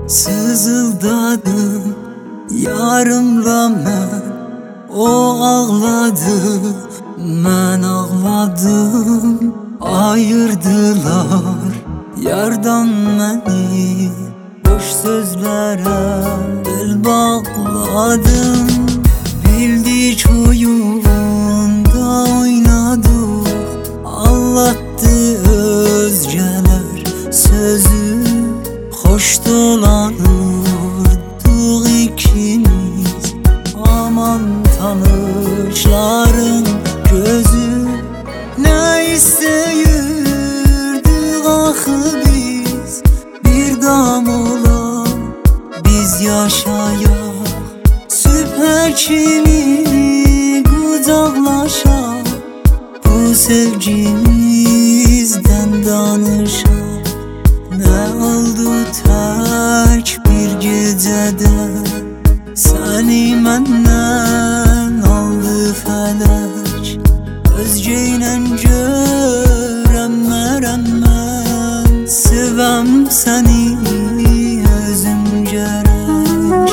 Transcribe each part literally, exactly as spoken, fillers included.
Sızıldadım yarımla mən, o ağladı, mən ağladım. Ayırdılar yardan məni, boş sözlərə bel bağladım. Bildik oyunda oynadık, anlattı özgələr sözü. Xoş dolanırdık ikimiz, aman tanışların gözü. Ne istəyirdik axı biz, bir dam ola biz yaşayaq, sübhə kimi qucaqlaşaq, bu sevgimizdən danışaq. Ne oldu tək bir gecədə, səni məndən aldı fələk. Özgəynə görənmərəm mən, sevəm səni özüm gərək.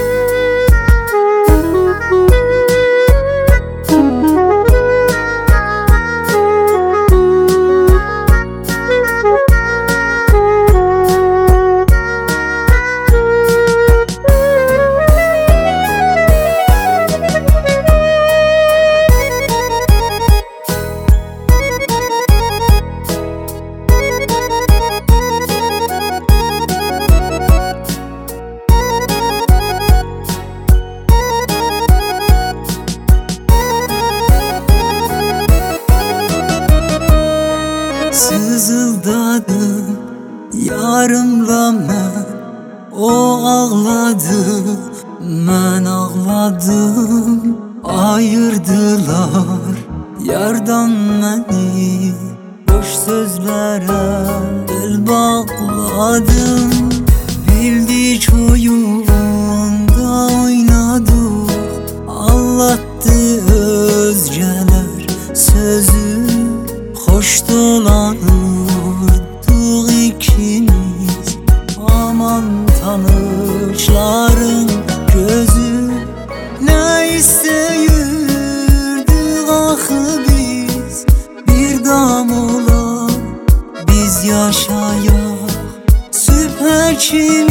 Sızıldadım yarımla mən, o ağladı, mən ağladım. Ayırdılar yardan məni, boş sözlərə bel bağladım. Bildik oyunda oynadık, anlattı özgələr sözü. Xoş dolanırdık ikimiz, aman tanışların gözü. Ne istəyirdik axı biz, bir dam ola biz yaşayaq, sübhə kimi